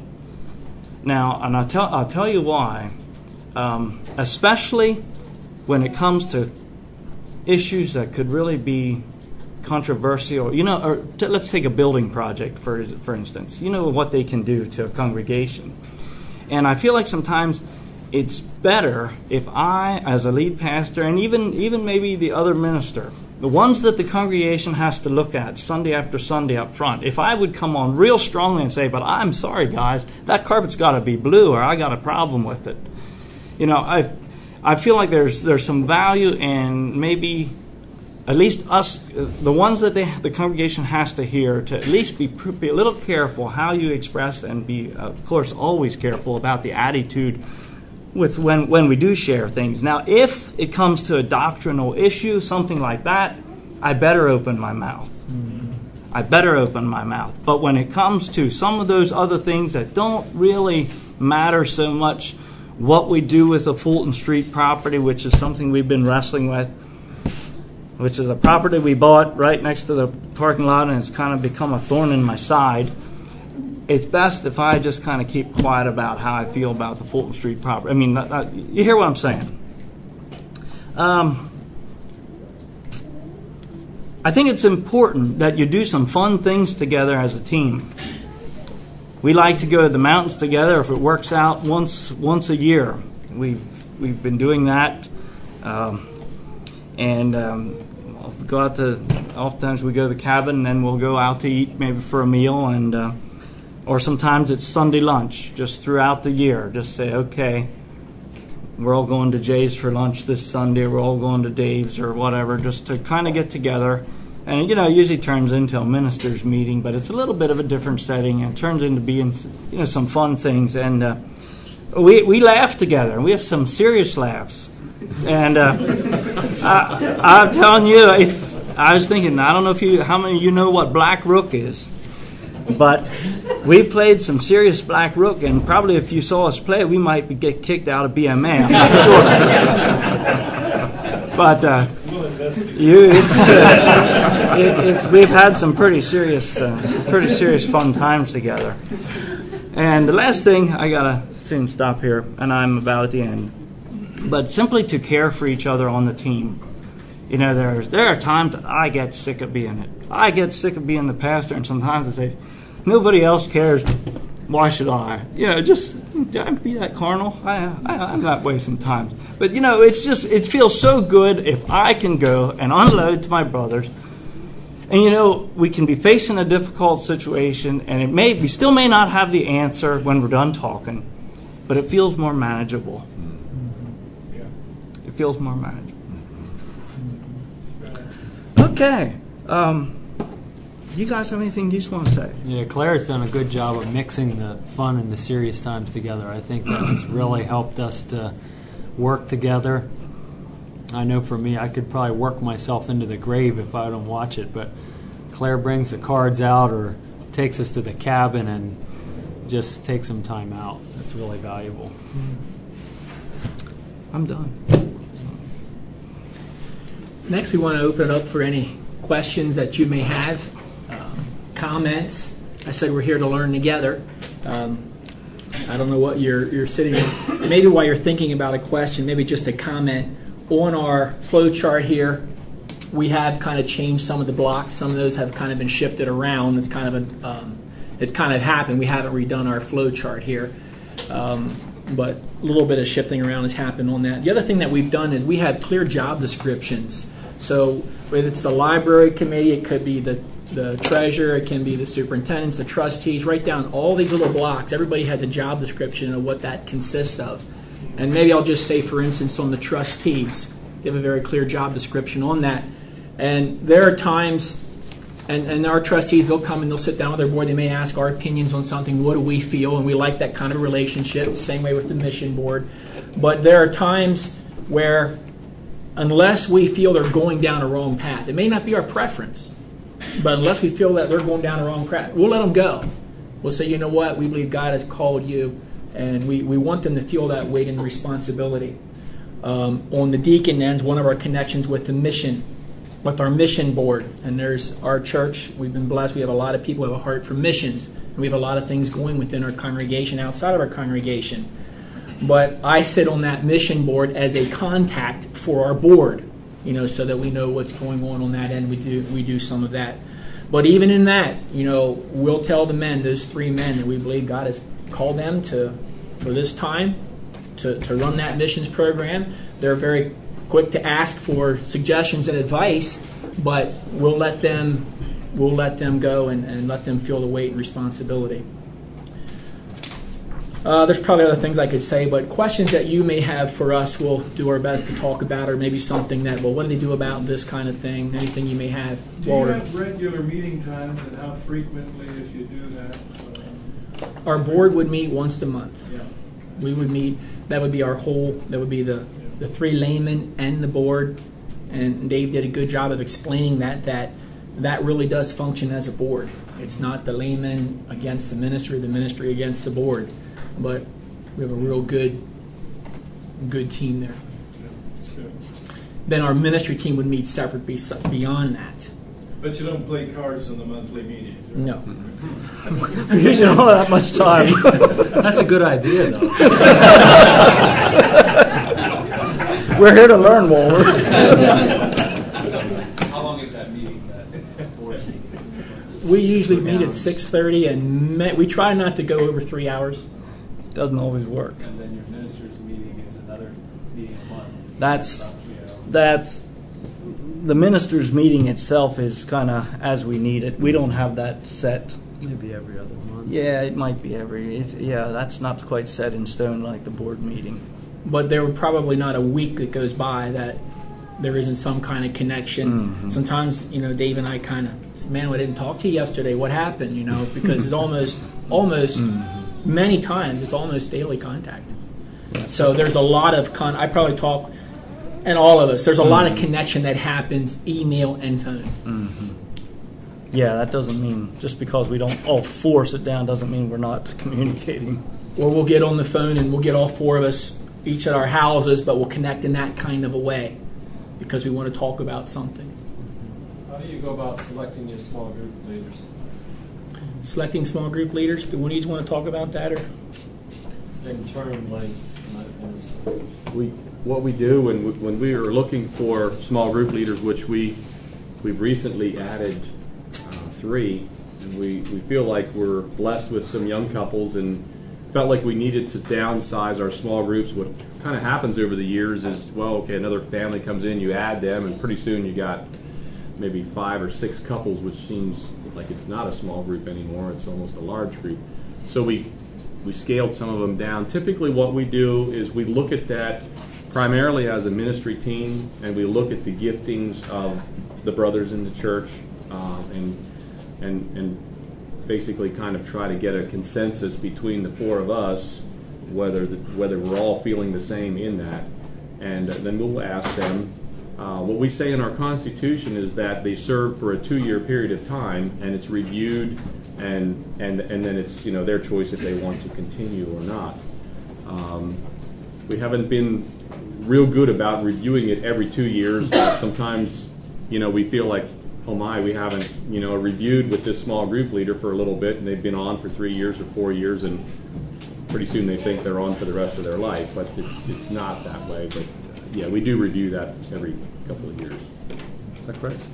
Now, and I'll tell I'll tell you why. Um, especially when it comes to issues that could really be controversial. You know, or t- let's take a building project for for instance. You know what they can do to a congregation, and I feel like sometimes it's better if I, as a lead pastor, and even even maybe the other minister, the ones that the congregation has to look at Sunday after Sunday up front. If I would come on real strongly and say, but I'm sorry, guys, that carpet's got to be blue or I got a problem with it. You know, I I feel like there's there's some value in maybe at least us, the ones that they, the congregation has to hear, to at least be, be a little careful how you express and be, of course, always careful about the attitude with when, when we do share things. Now, if it comes to a doctrinal issue, something like that, I better open my mouth. Mm-hmm. I better open my mouth. But when it comes to some of those other things that don't really matter so much, what we do with the Fulton Street property, which is something we've been wrestling with, which is a property we bought right next to the parking lot, and it's kind of become a thorn in my side. It's best if I just kind of keep quiet about how I feel about the Fulton Street property. I mean, uh, you hear what I'm saying. Um, I think it's important that you do some fun things together as a team. We like to go to the mountains together if it works out once once a year. We've, we've been doing that. Um, and um, we'll go out to, oftentimes we go to the cabin and then we'll go out to eat maybe for a meal, and uh, or sometimes it's Sunday lunch just throughout the year. Just say, okay, we're all going to Jay's for lunch this Sunday, we're all going to Dave's or whatever, just to kind of get together. And, you know, it usually turns into a minister's meeting, but it's a little bit of a different setting, and it turns into being, you know, some fun things. And uh, we we laugh together, and we have some serious laughs. And uh, I, I'm telling you, if, I was thinking, I don't know if you, how many of you know what Black Rook is, but we played some serious Black Rook, and probably if you saw us play, we might be, get kicked out of B M A. I'm not sure. But uh, you, it's, uh, it, it's, we've had some pretty serious, uh, some pretty serious fun times together. And the last thing, I gotta soon stop here, and I'm about at the end. But simply to care for each other on the team. You know, there's there are times that I get sick of being it. I get sick of being the pastor, and sometimes I say, nobody else cares. Why should I? You know, just don't be that carnal. I, I, I'm that way sometimes. But, you know, it's just, it feels so good if I can go and unload to my brothers. And, you know, we can be facing a difficult situation, and it may we still may not have the answer when we're done talking, but it feels more manageable. It feels more manageable. Okay. Um, do you guys have anything you just want to say? Yeah, Claire's done a good job of mixing the fun and the serious times together. I think that has really helped us to work together. I know for me, I could probably work myself into the grave if I don't watch it, but Claire brings the cards out or takes us to the cabin and just takes some time out. That's really valuable. I'm done. Next, we want to open it up for any questions that you may have, um, comments. I said we're here to learn together. Um, I don't know what you're you're sitting. Maybe while you're thinking about a question, maybe just a comment on our flow chart here. We have kind of changed some of the blocks. Some of those have kind of been shifted around. It's kind of a, um, it's kind of happened. We haven't redone our flow chart here. Um, but a little bit of shifting around has happened on that. The other thing that we've done is we have clear job descriptions. So whether it's the library committee, it could be the, the treasurer, it can be the superintendents, the trustees, write down all these little blocks. Everybody has a job description of what that consists of. And maybe I'll just say, for instance, on the trustees, they have a very clear job description on that. And there are times, and, and our trustees, they'll come and they'll sit down with their board. They may ask our opinions on something. What do we feel? And we like that kind of relationship. Same way with the mission board. But there are times where, unless we feel they're going down a wrong path, it may not be our preference, but unless we feel that they're going down a wrong path, we'll let them go. We'll say, you know what? We believe God has called you, and we, we want them to feel that weight and responsibility. Um, on the deacon ends, one of our connections with the mission, with our mission board, and there's our church. We've been blessed. We have a lot of people who have a heart for missions, and we have a lot of things going within our congregation, outside of our congregation. But I sit on that mission board as a contact for our board, you know, so that we know what's going on on that end. We do we do some of that. But even in that, you know, we'll tell the men, those three men, that we believe God has called them to, for this time, to, to run that missions program. They're very quick to ask for suggestions and advice, but we'll let them we'll let them go and, and let them feel the weight and responsibility. Uh, there's probably other things I could say, but questions that you may have for us, we'll do our best to talk about, or maybe something that, well, what do they do about this kind of thing? Anything you may have. Do Walter? you have regular meeting times, and how frequently, if you do that? Uh, Our board would meet once a month. yeah. We would meet, that would be our whole, that would be the, the three laymen and the board. And Dave did a good job of explaining that, that that really does function as a board. It's not the layman against the ministry, the ministry against the board. But we have a real good, good team there. That's good. Then our ministry team would meet separate be- beyond that. But you don't play cards in the monthly meetings, right? No. We usually don't have that much time. That's a good idea, though. We're here to learn, Walter. How long is that meeting, that board meeting? We usually meet at six thirty, and me- we try not to go over three hours. Doesn't always work. And then your minister's meeting is another meeting a month. That's About three hours. that's the ministers' meeting itself is kind of as we need it. We don't have that set. Maybe every other month. Yeah, it might be every. It, yeah, that's not quite set in stone like the board meeting. But there would probably not a week that goes by that there isn't some kind of connection. Mm-hmm. Sometimes, you know, Dave and I kind of say, man, I didn't talk to you yesterday. What happened? You know, because it's almost, almost Mm-hmm. many times it's almost daily contact. So there's a lot of con. I probably talk, and all of us. There's a Mm-hmm. lot of connection that happens, email and phone. Mm-hmm. Yeah, that doesn't mean just because we don't all force it down doesn't mean we're not communicating. Or we'll get on the phone and we'll get all four of us each at our houses, but we'll connect in that kind of a way because we want to talk about something. How do you go about selecting your small group leaders? Selecting small group leaders. Do one of you want to talk about that? Or In term lengths, and We, what we do when we, when we are looking for small group leaders, which we we've recently added uh, three, and we, we feel like we're blessed with some young couples, and felt like we needed to downsize our small groups. What kind of happens over the years is, well, okay, another family comes in, you add them, and pretty soon you got maybe five or six couples, which seems like it's not a small group anymore. It's almost a large group. So we we scaled some of them down. Typically what we do is we look at that primarily as a ministry team, and we look at the giftings of the brothers in the church, uh, and and and basically kind of try to get a consensus between the four of us, whether the, whether we're all feeling the same in that, and then we'll ask them. Uh, what we say in our Constitution is that they serve for a two-year period of time, and it's reviewed, and and and then it's, you know, their choice if they want to continue or not. Um, we haven't been real good about reviewing it every two years. Sometimes, you know, we feel like, oh my, we haven't, you know, reviewed with this small group leader for a little bit, and they've been on for three years or four years, and pretty soon they think they're on for the rest of their life. But it's it's not that way. But yeah, we do review that every couple of years. Is that correct?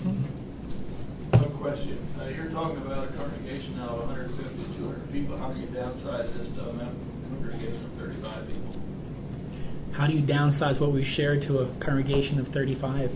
One question. Uh, you're talking about a congregation now of one hundred fifty, two hundred people. How do you downsize this to a congregation of thirty-five people? how do you downsize what we shared to a congregation of thirty-five?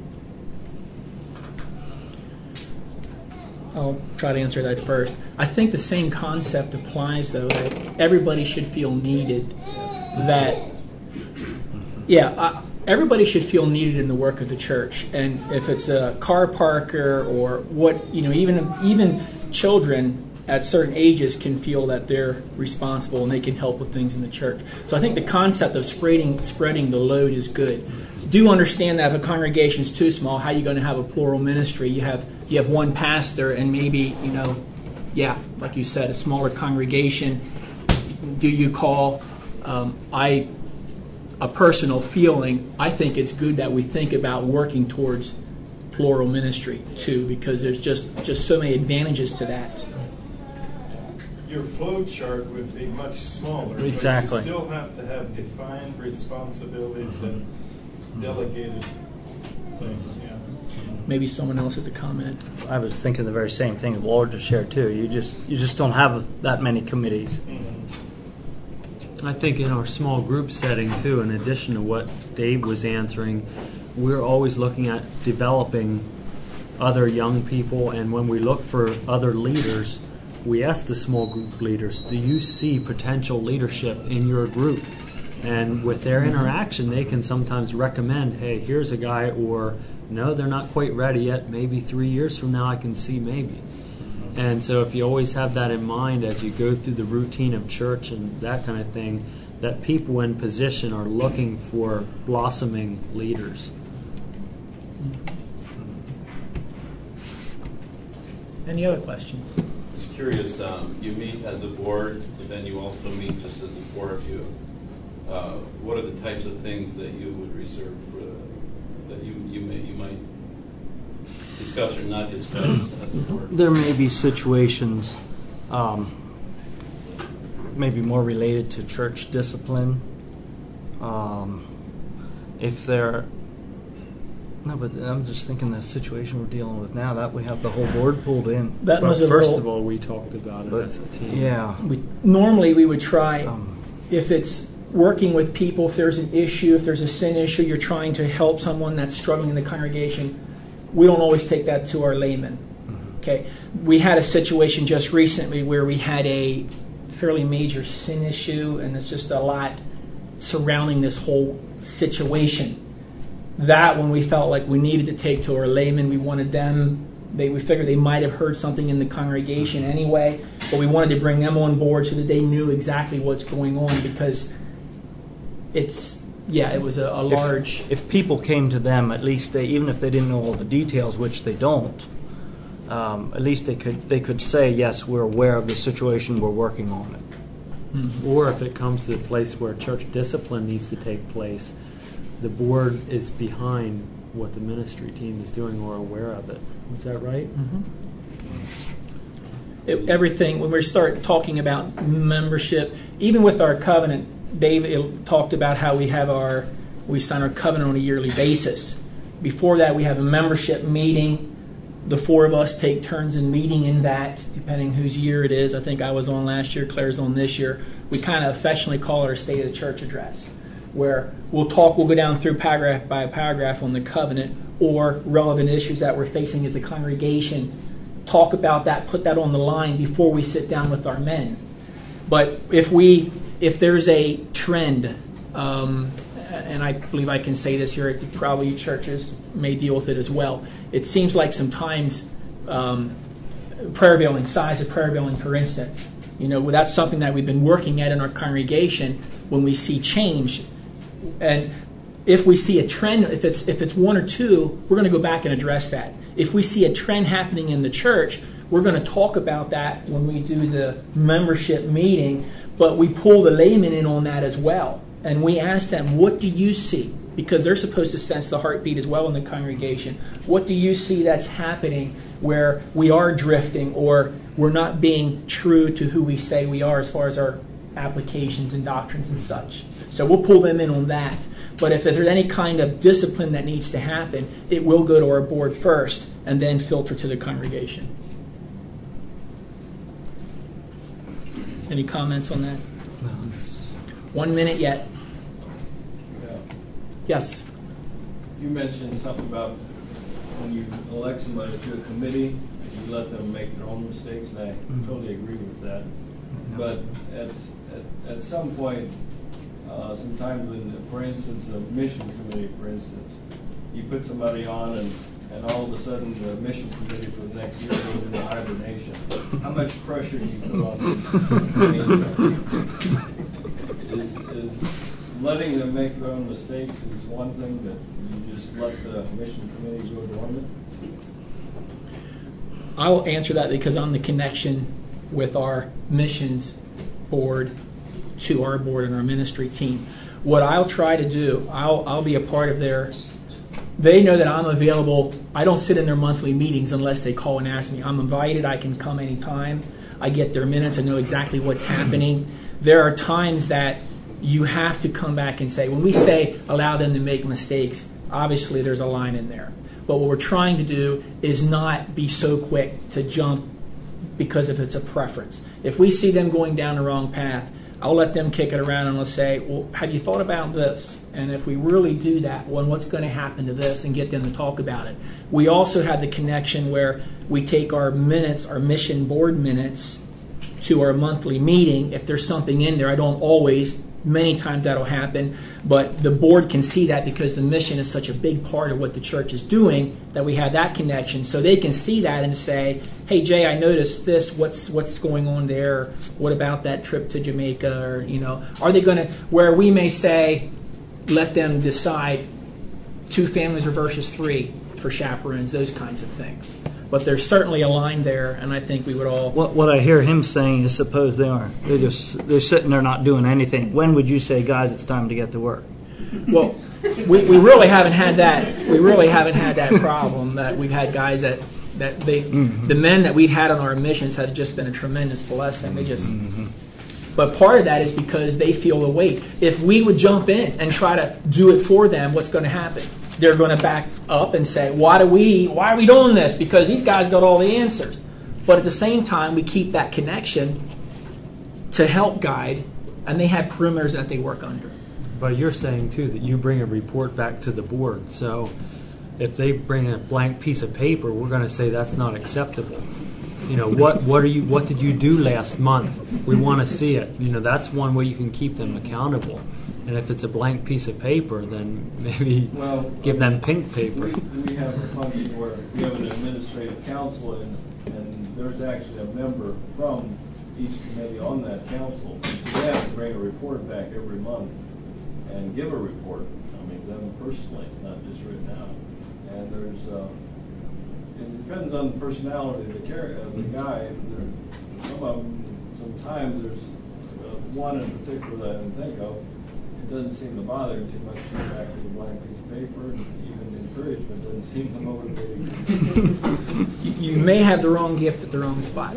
I'll try to answer that first. I think the same concept applies, though, that everybody should feel needed. That, yeah, I, everybody should feel needed in the work of the church. And if it's a car parker or what, you know, even even children at certain ages can feel that they're responsible and they can help with things in the church. So I think the concept of spreading spreading the load is good. Do understand that if a congregation is too small, how are you going to have a plural ministry? You have you have one pastor and maybe, you know, yeah, like you said, a smaller congregation. Do you call um, I a personal feeling? I think it's good that we think about working towards plural ministry too, because there's just just so many advantages to that. Your flow chart would be much smaller. Exactly. But you still have to have defined responsibilities and delegated things. Yeah. Maybe someone else has a comment. I was thinking the very same thing that Walter just shared too. You just you just don't have that many committees. Mm-hmm. I think in our small group setting too, in addition to what Dave was answering, we're always looking at developing other young people, and when we look for other leaders, we ask the small group leaders, do you see potential leadership in your group? And with their interaction, they can sometimes recommend, hey, here's a guy, or no, they're not quite ready yet, maybe three years from now I can see maybe. And so if you always have that in mind as you go through the routine of church and that kind of thing, that people in position are looking for blossoming leaders. Any other questions? Just curious, um, you meet as a board, but then you also meet just as the four of you. Uh, what are the types of things that you would reserve for, uh, that you, you, may, you might discuss or not discuss as a board? There may be situations um, maybe more related to church discipline. Um, if there, no, but I'm just thinking the situation we're dealing with now, that we have the whole board pulled in. That But was a first little, of all, we talked about it But, as a team. yeah. we, normally we would try, Um, if it's working with people, if there's an issue, if there's a sin issue, you're trying to help someone that's struggling in the congregation, we don't always take that to our laymen. Okay, we had a situation just recently where we had a fairly major sin issue, and it's just a lot surrounding this whole situation. That when we felt like we needed to take to our laymen, we wanted them, they, we figured they might have heard something in the congregation anyway, but we wanted to bring them on board so that they knew exactly what's going on, because it's, yeah, it was a, a large... If, if people came to them, at least they, even if they didn't know all the details, which they don't, um, at least they could they could say, yes, we're aware of the situation, we're working on it. Mm-hmm. Or if it comes to the place where church discipline needs to take place, the board is behind what the ministry team is doing or aware of it. Is that right? Mm-hmm. It, everything, when we start talking about membership, even with our covenant, Dave talked about how we have our, we sign our covenant on a yearly basis. Before that, we have a membership meeting. The four of us take turns in meeting in that, depending whose year it is. I think I was on last year, Claire's on this year. We kind of affectionately call it our State of the Church address, where we'll talk, we'll go down through paragraph by paragraph on the covenant or relevant issues that we're facing as a congregation, talk about that, put that on the line before we sit down with our men. But if we, if there's a trend, um, and I believe I can say this here, probably churches may deal with it as well. It seems like sometimes um, prayer veiling, size of prayer veiling, for instance, you know, that's something that we've been working at in our congregation. When we see change, and if we see a trend, if it's if it's one or two, we're going to go back and address that. If we see a trend happening in the church, we're going to talk about that when we do the membership meeting, but we pull the laymen in on that as well. And we ask them, what do you see? Because they're supposed to sense the heartbeat as well in the congregation. What do you see that's happening where we are drifting or we're not being true to who we say we are as far as our applications and doctrines and such? So we'll pull them in on that. But if there's any kind of discipline that needs to happen, it will go to our board first and then filter to the congregation. Any comments on that? No. One minute yet. Yeah. Yes. You mentioned something about when you elect somebody to a committee, you let them make their own mistakes, and I Mm-hmm. totally agree with that. But at, at, at some point, uh, sometimes when, for instance, the mission committee, for instance, you put somebody on and, and all of a sudden the mission committee for the next year goes into hibernation. How much pressure do you put on them? I mean, is, is letting them make their own mistakes is one thing, that you just let the mission committee go dormant? I will answer that because I'm the connection with our missions board to our board and our ministry team. What I'll try to do, I'll, I'll be a part of their, they know that I'm available. I don't sit in their monthly meetings unless they call and ask me. I'm invited. I can come anytime. I get their minutes. I know exactly what's happening. There are times that you have to come back and say, when we say allow them to make mistakes, obviously there's a line in there. But what we're trying to do is not be so quick to jump because if it's a preference. If we see them going down the wrong path, I'll let them kick it around and let's say, well, have you thought about this? And if we really do that, well, what's going to happen to this, and get them to talk about it. We also have the connection where we take our minutes, our mission board minutes, to our monthly meeting. If there's something in there, I don't always, many times that'll happen, but the board can see that because the mission is such a big part of what the church is doing that we have that connection. So they can see that and say, hey, Jay, I noticed this. What's what's going on there? What about that trip to Jamaica? Or, you know, are they going to, where we may say, let them decide two families or versus three for chaperones, those kinds of things. But there's certainly a line there, and I think we would all... What what I hear him saying is, suppose they aren't. They're just they're sitting there not doing anything. When would you say, guys, it's time to get to work? Well, we, we really haven't had that. We really haven't had that problem. That we've had guys that that they mm-hmm. the men that we've had on our missions have just been a tremendous blessing. They just. Mm-hmm. But part of that is because they feel the weight. If we would jump in and try to do it for them, what's going to happen? They're going to back up and say, why do we why are we doing this? Because these guys got all the answers. But at the same time, we keep that connection to help guide, and they have perimeters that they work under. But you're saying, too, that you bring a report back to the board. So if they bring a blank piece of paper, we're going to say that's not acceptable. You know, what what are you what did you do last month? We want to see it. You know, that's one way you can keep them accountable. And if it's a blank piece of paper, then maybe well, give them pink paper. We, we have a function where we have an administrative council, and, and there's actually a member from each committee on that council. So they have to bring a report back every month and give a report. I mean, them personally, not just written out. And there's, uh, it depends on the personality of the, car- of the guy. There, some of them, sometimes there's uh, one in particular that I can think of. It doesn't seem to bother him too much to go back with a blank piece of paper, and even encouragement doesn't seem to motivate him. you, you may have the wrong gift at the wrong spot.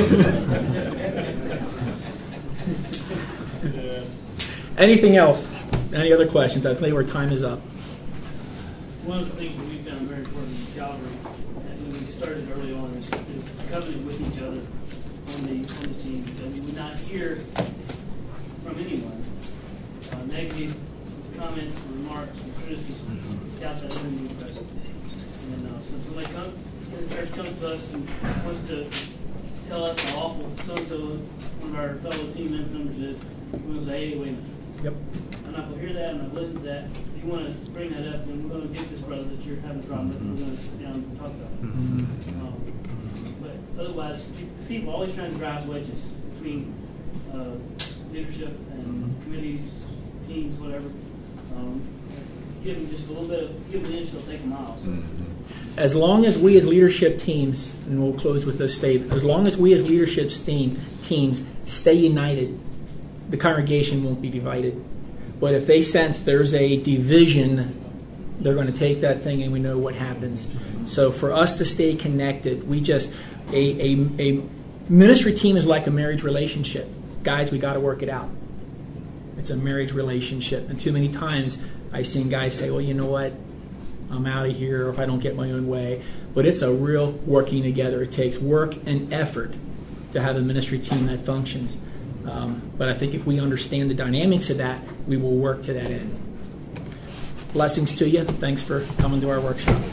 Anything else? Any other questions? I think our time is up. One of the things that we found very important in Calvary, and when we started early on, is, is covenant with each other on the on the team. And we would not hear from anyone uh, negative comments, remarks, or criticism without that other being present. And uh, so somebody comes, the church comes to us and wants to tell us how awful so-and-so, one of our fellow team members is, we're going to say, hey, wait a minute. Yep. I'm not going to hear that, I'm not going to listen to that. If you want to bring that up, then we're going to get this brother that you're having problems with, and we're going to sit down and talk about it. Mm-hmm. Um, but otherwise, people are always trying to drive wedges between uh, leadership and mm-hmm. committees, teams, whatever. Um, give them just a little bit of, give them an inch, they'll take a mile. So. Mm-hmm. As long as we as leadership teams, and we'll close with this statement, as long as we as leadership team, teams stay united, the congregation won't be divided. But if they sense there's a division, they're going to take that thing, and we know what happens. So for us to stay connected, we just, a, a, a ministry team is like a marriage relationship. Guys, we got to work it out. It's a marriage relationship. And too many times I've seen guys say, well, you know what, I'm out of here, or if I don't get my own way. But it's a real working together. It takes work and effort to have a ministry team that functions. Um, but I think if we understand the dynamics of that, we will work to that end. Blessings to you. Thanks for coming to our workshop.